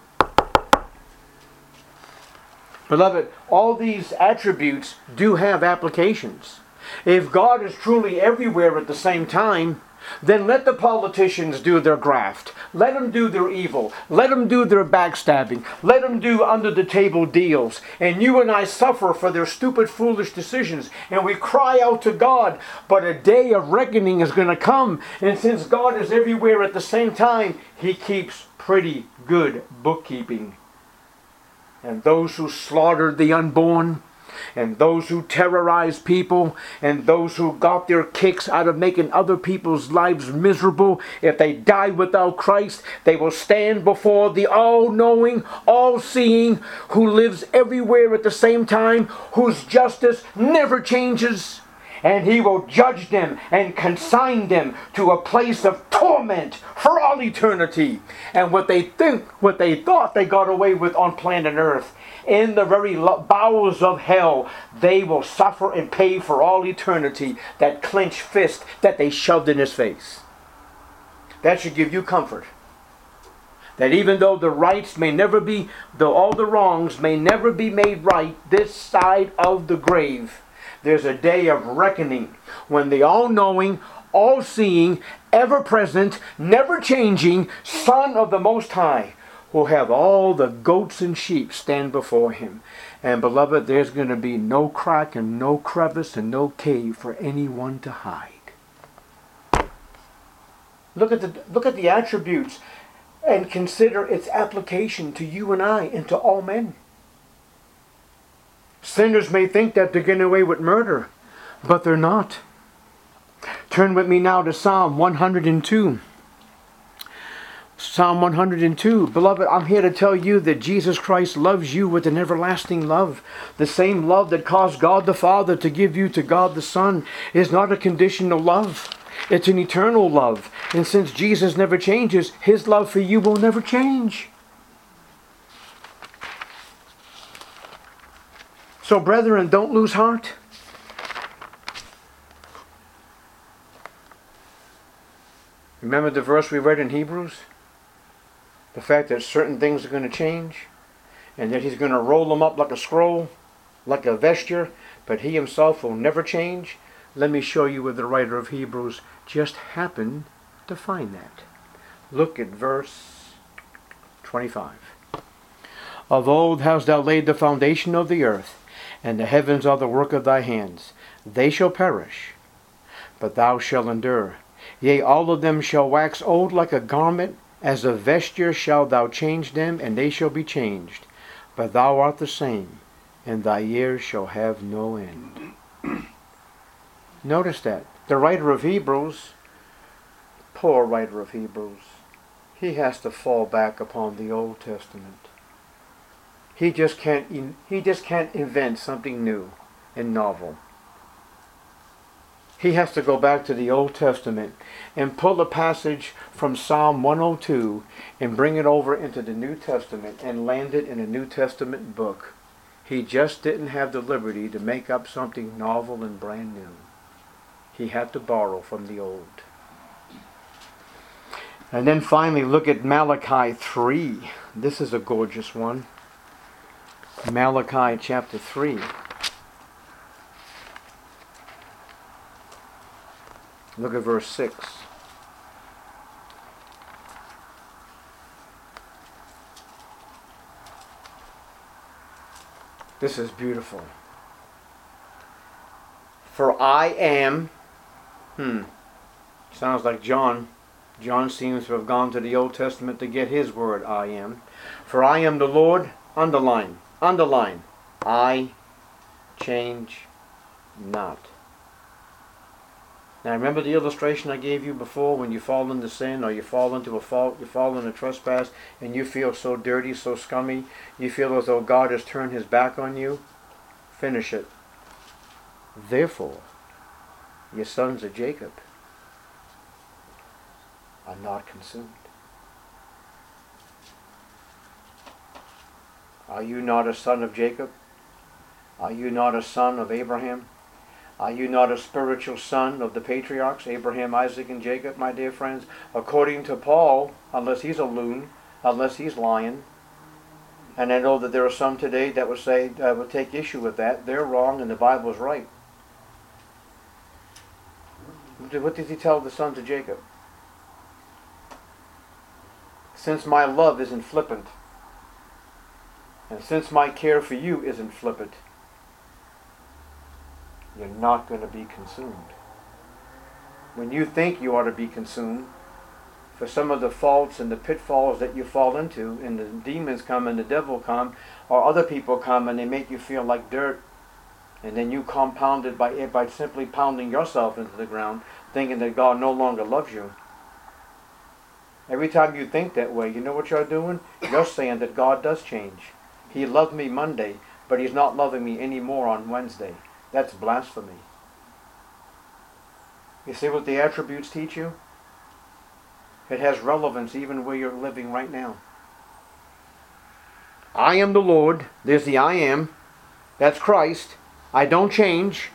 Beloved, all these attributes do have applications. If God is truly everywhere at the same time, then let the politicians do their graft. Let them do their evil. Let them do their backstabbing. Let them do under-the-table deals. And you and I suffer for their stupid, foolish decisions. And we cry out to God. But a day of reckoning is going to come. And since God is everywhere at the same time, He keeps pretty good bookkeeping. And those who slaughtered the unborn, and those who terrorize people, and those who got their kicks out of making other people's lives miserable, if they die without Christ, they will stand before the all-knowing, all-seeing, who lives everywhere at the same time, whose justice never changes, and He will judge them and consign them to a place of torment for all eternity. And what they think, what they thought they got away with on planet Earth, in the very bowels of hell, they will suffer and pay for all eternity that clenched fist that they shoved in His face. That should give you comfort. That even though the rights may never be, though all the wrongs may never be made right this side of the grave, there's a day of reckoning when the all-knowing, all-seeing, ever-present, never-changing Son of the Most High will have all the goats and sheep stand before him. And beloved, there's going to be no crack and no crevice and no cave for anyone to hide. Look at the, look at the attributes and consider its application to you and I and to all men. Sinners may think that they're getting away with murder, but they're not. Turn with me now to Psalm one hundred two. Psalm one hundred two. Beloved, I'm here to tell you that Jesus Christ loves you with an everlasting love. The same love that caused God the Father to give you to God the Son is not a conditional love. It's an eternal love. And since Jesus never changes, his love for you will never change. So brethren, don't lose heart. Remember the verse we read in Hebrews? The fact that certain things are going to change, and that he's going to roll them up like a scroll, like a vesture, but he himself will never change. Let me show you where the writer of Hebrews just happened to find that. Look at verse twenty-five. Of old hast thou laid the foundation of the earth, and the heavens are the work of thy hands. They shall perish, but thou shalt endure. Yea, all of them shall wax old like a garment, as a vesture shalt thou change them, and they shall be changed. But thou art the same, and thy years shall have no end. Notice that. The writer of Hebrews, poor writer of Hebrews, he has to fall back upon the Old Testament. He just can't, he just can't invent something new and novel. He has to go back to the Old Testament and pull a passage from Psalm one oh two and bring it over into the New Testament and land it in a New Testament book. He just didn't have the liberty to make up something novel and brand new. He had to borrow from the old. And then finally look at Malachi three. This is a gorgeous one. Malachi chapter three. Look at verse six. This is beautiful. For I am, hmm, sounds like John. John seems to have gone to the Old Testament to get his word, I am. For I am the Lord, underline, underline, I change not. Now remember the illustration I gave you before, when you fall into sin or you fall into a fault, you fall into trespass, and you feel so dirty, so scummy, you feel as though God has turned his back on you? Finish it. Therefore, your sons of Jacob are not consumed. Are you not a son of Jacob? Are you not a son of Abraham? Are you not a spiritual son of the patriarchs, Abraham, Isaac, and Jacob, my dear friends? According to Paul, unless he's a loon, unless he's lying, and I know that there are some today that would say, uh, would take issue with that. They're wrong and the Bible is right. What did he tell the sons of Jacob? Since my love isn't flippant, and since my care for you isn't flippant, you're not going to be consumed. When you think you ought to be consumed, for some of the faults and the pitfalls that you fall into, and the demons come and the devil come, or other people come and they make you feel like dirt, and then you compound it by, by simply pounding yourself into the ground, thinking that God no longer loves you. Every time you think that way, you know what you're doing? You're saying that God does change. He loved me Monday, but he's not loving me anymore on Wednesday. That's blasphemy. You see what the attributes teach you? It has relevance even where you're living right now. I am the Lord. There's the I am. That's Christ. I don't change.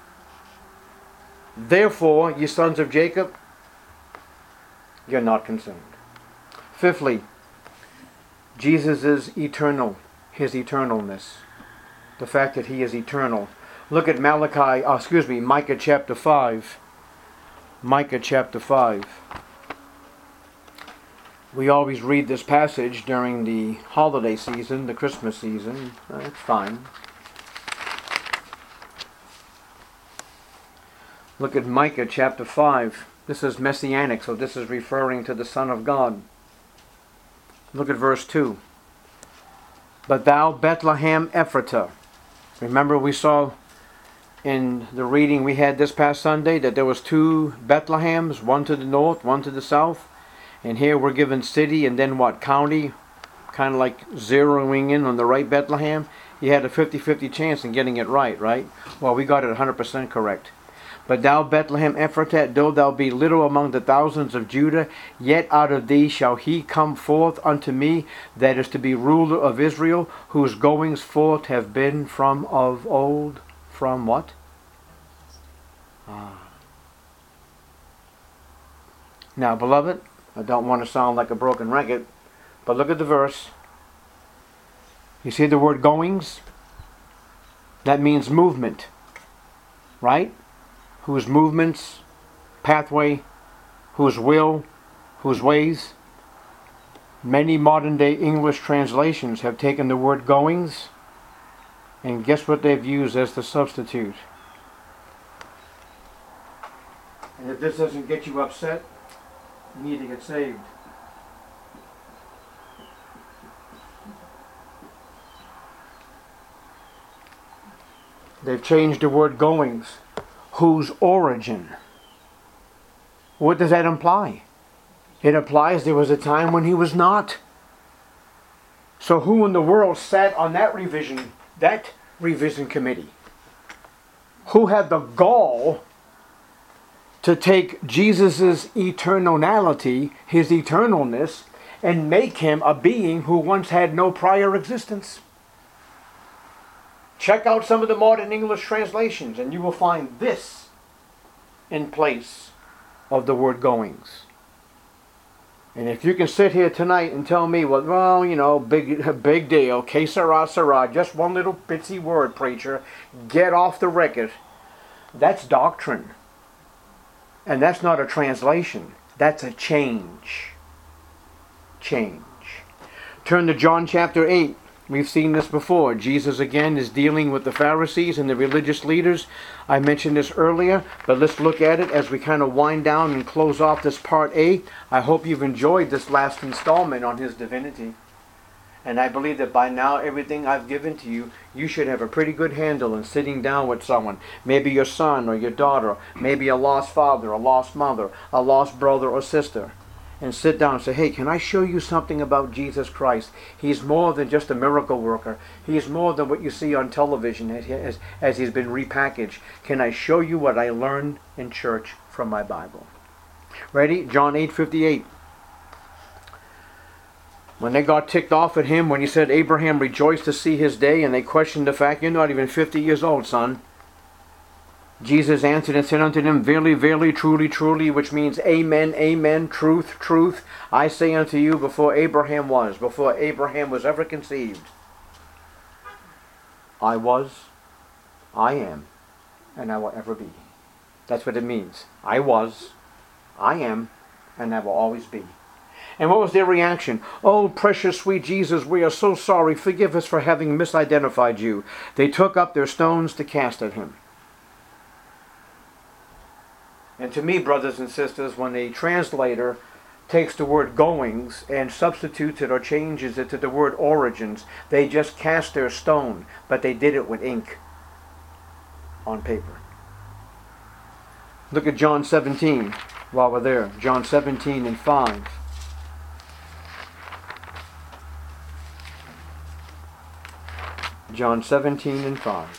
Therefore, ye sons of Jacob, you're not consumed. Fifthly, Jesus is eternal. His eternalness. The fact that he is eternal. Look at Malachi, oh, excuse me, Micah chapter five. Micah chapter five. We always read this passage during the holiday season, the Christmas season. That's fine. Look at Micah chapter five. This is messianic, so this is referring to the Son of God. Look at verse two. But thou, Bethlehem Ephratah. Remember we saw in the reading we had this past Sunday that there was two Bethlehems, one to the north, one to the south. And here we're given city and then what? County. Kind of like zeroing in on the right Bethlehem. You had a fifty-fifty chance in getting it right, right? Well, we got it one hundred percent correct. But thou, Bethlehem Ephratah, though thou be little among the thousands of Judah, yet out of thee shall he come forth unto me, that is to be ruler of Israel, whose goings forth have been from of old. From what? Ah. Now, beloved, I don't want to sound like a broken record, but look at the verse. You see the word goings? That means movement, right? Whose movements, pathway, whose will, whose ways. Many modern day English translations have taken the word goings, and guess what they've used as the substitute? And if this doesn't get you upset, you need to get saved. They've changed the word goings. Whose origin? What does that imply? It implies there was a time when he was not. So who in the world sat on that revision, that revision committee? Who had the gall to take Jesus' eternality, his eternalness, and make him a being who once had no prior existence? Check out some of the modern English translations and you will find this in place of the word goings. And if you can sit here tonight and tell me, well, well you know, big big deal, que sera, sera, just one little bitsy word, preacher, get off the record. That's doctrine. And that's not a translation. That's a change. Change. Turn to John chapter eight. We've seen this before. Jesus again is dealing with the Pharisees and the religious leaders. I mentioned this earlier, but let's look at it as we kind of wind down and close off this part A. I hope you've enjoyed this last installment on his divinity. And I believe that by now everything I've given to you, you should have a pretty good handle in sitting down with someone. Maybe your son or your daughter, maybe a lost father, a lost mother, a lost brother or sister. And sit down and say, hey, can I show you something about Jesus Christ? He's more than just a miracle worker. He's more than what you see on television as, as, as he's been repackaged. Can I show you what I learned in church from my Bible? Ready? John eight fifty-eight. When they got ticked off at him, when he said Abraham rejoiced to see his day, and they questioned the fact, you're not even fifty years old, son. Jesus answered and said unto them, verily, verily, truly, truly, which means amen, amen, truth, truth. I say unto you, before Abraham was, before Abraham was ever conceived, I was, I am, and I will ever be. That's what it means. I was, I am, and I will always be. And what was their reaction? Oh, precious sweet Jesus, we are so sorry. Forgive us for having misidentified you. They took up their stones to cast at him. And to me, brothers and sisters, when the translator takes the word goings and substitutes it or changes it to the word origins, they just cast their stone, but they did it with ink on paper. Look at John seventeen while we're there. John seventeen and five. John seventeen and five.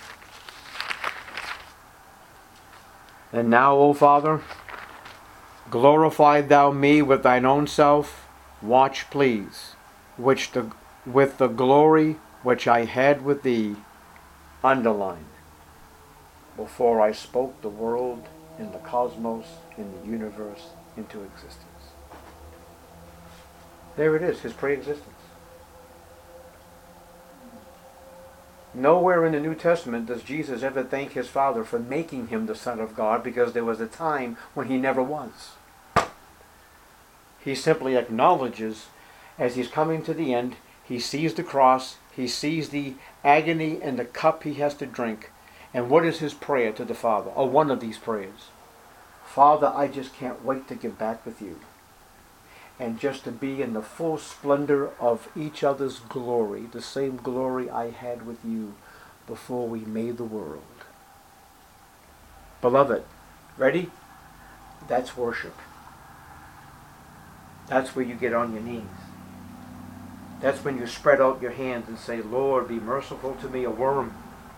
And now, O Father, glorify thou me with thine own self, watch please, which the, with the glory which I had with thee, underlined, before I spoke the world and the cosmos and the universe into existence. There it is, his pre-existence. Nowhere in the New Testament does Jesus ever thank his Father for making him the Son of God, because there was a time when he never was. He simply acknowledges as he's coming to the end, he sees the cross, he sees the agony and the cup he has to drink. And what is his prayer to the Father? Or one of these prayers? Father, I just can't wait to get back with you. And just to be in the full splendor of each other's glory, the same glory I had with you before we made the world. Beloved, ready? That's worship. That's where you get on your knees. That's when you spread out your hands and say, Lord, be merciful to me, a worm.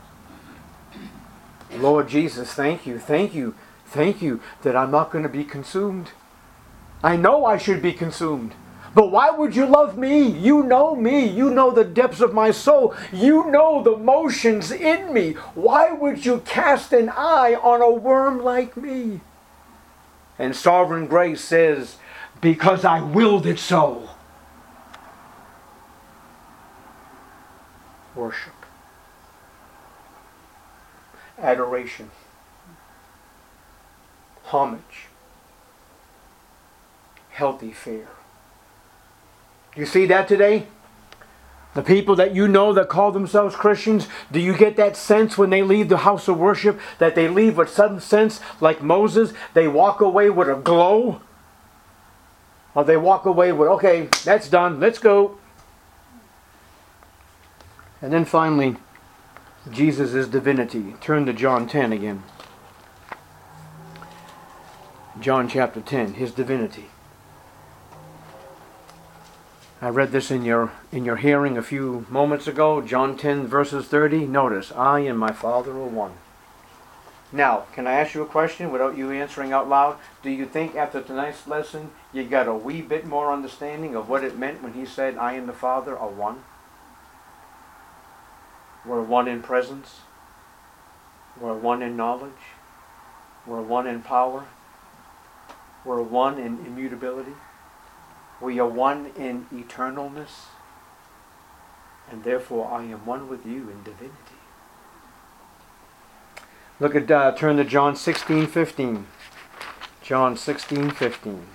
Lord Jesus, thank you, thank you, thank you that I'm not going to be consumed. I know I should be consumed. But why would you love me? You know me. You know the depths of my soul. You know the motions in me. Why would you cast an eye on a worm like me? And sovereign grace says, because I willed it so. Worship. Adoration. Homage. Healthy fear. You see that today? The people that you know that call themselves Christians, do you get that sense when they leave the house of worship that they leave with some sense like Moses? They walk away with a glow? Or they walk away with, okay, that's done, let's go. And then finally, Jesus' divinity. Turn to John ten again. John chapter ten, his divinity. I read this in your in your hearing a few moments ago. John ten verses thirty. Notice, I and my Father are one. Now, can I ask you a question without you answering out loud? Do you think after tonight's lesson you got a wee bit more understanding of what it meant when he said, I and the Father are one? We're one in presence. We're one in knowledge. We're one in power. We're one in immutability. We are one in eternalness. And therefore I am one with you in divinity. Look at, uh, turn to John sixteen fifteen. John sixteen fifteen.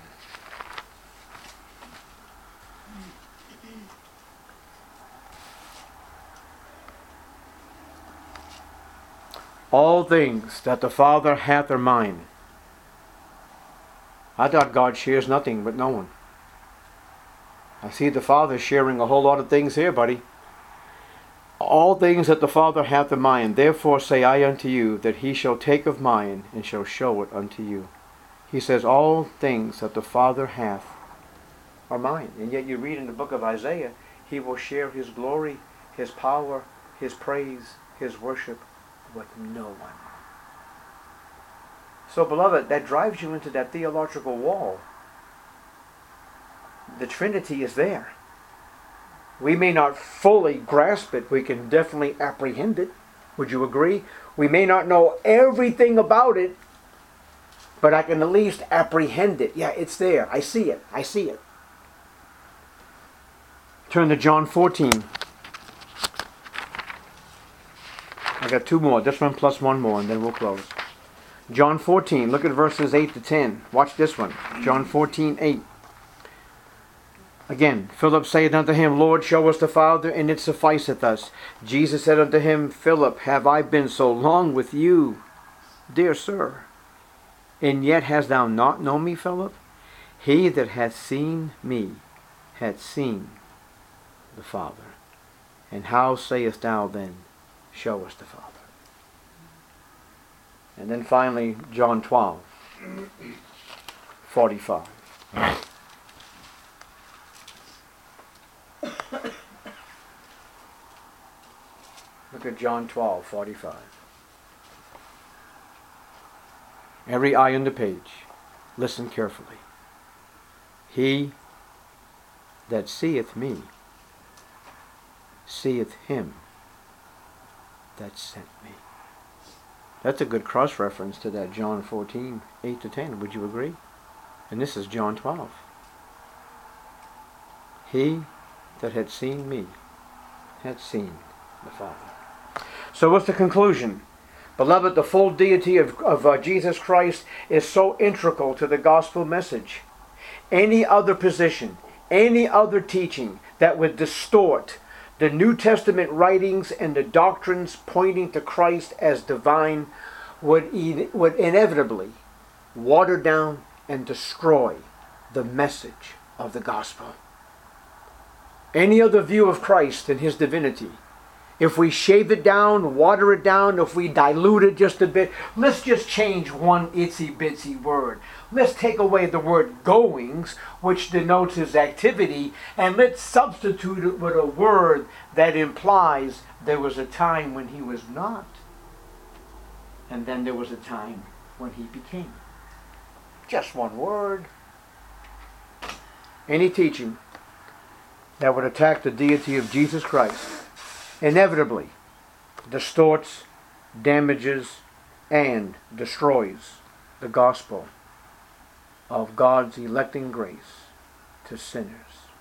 All things that the Father hath are mine. I thought God shares nothing with no one. I see the Father sharing a whole lot of things here, buddy. All things that the Father hath are mine. Therefore say I unto you, that he shall take of mine, and shall show it unto you. He says, all things that the Father hath are mine. And yet you read in the book of Isaiah, he will share his glory, his power, his praise, his worship with no one. So, beloved, that drives you into that theological wall. The Trinity is there. We may not fully grasp it. We can definitely apprehend it. Would you agree? We may not know everything about it, but I can at least apprehend it. Yeah, it's there. I see it. I see it. Turn to John fourteen. I got two more. This one plus one more, and then we'll close. John fourteen. Look at verses eight to ten. Watch this one. John fourteen, eight. Again, Philip saith unto him, Lord, show us the Father, and it sufficeth us. Jesus said unto him, Philip, have I been so long with you, dear sir, and yet hast thou not known me, Philip? He that hath seen me hath seen the Father. And how sayest thou then, show us the Father? And then finally, John twelve, forty-five. Look at John twelve, forty-five. Every eye on the page. Listen carefully. He that seeth me seeth him that sent me. That's a good cross-reference to that John fourteen, eight to ten. Would you agree? And this is John twelve. He that had seen me had seen the Father. So what's the conclusion? Beloved, the full deity of, of uh, Jesus Christ is so integral to the gospel message. any other position, any other teaching that would distort the New Testament writings and the doctrines pointing to Christ as divine would, e- would inevitably water down and destroy the message of the gospel. Any other view of Christ and his divinity, if we shave it down, water it down, if we dilute it just a bit, let's just change one itsy bitsy word. Let's take away the word goings, which denotes his activity, and let's substitute it with a word that implies there was a time when he was not, and then there was a time when he became. Just one word. Any teaching that would attack the deity of Jesus Christ inevitably distorts, damages, and destroys the gospel of God's electing grace to sinners.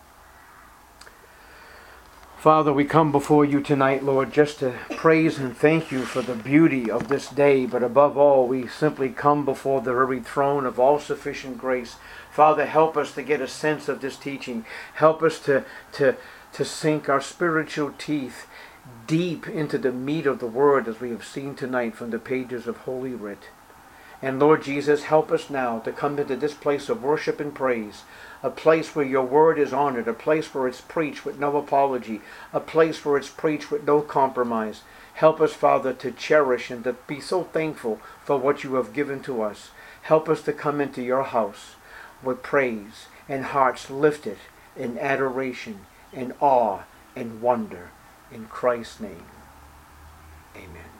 Father, we come before you tonight, Lord, just to praise and thank you for the beauty of this day, but above all, we simply come before the very throne of all-sufficient grace. Father, help us to get a sense of this teaching. Help us to, to, to sink our spiritual teeth deep into the meat of the Word, as we have seen tonight from the pages of Holy Writ. And Lord Jesus, help us now to come into this place of worship and praise, a place where your Word is honored, a place where it's preached with no apology, a place where it's preached with no compromise. Help us, Father, to cherish and to be so thankful for what you have given to us. Help us to come into your house with praise and hearts lifted in adoration and awe and wonder. In Christ's name, amen.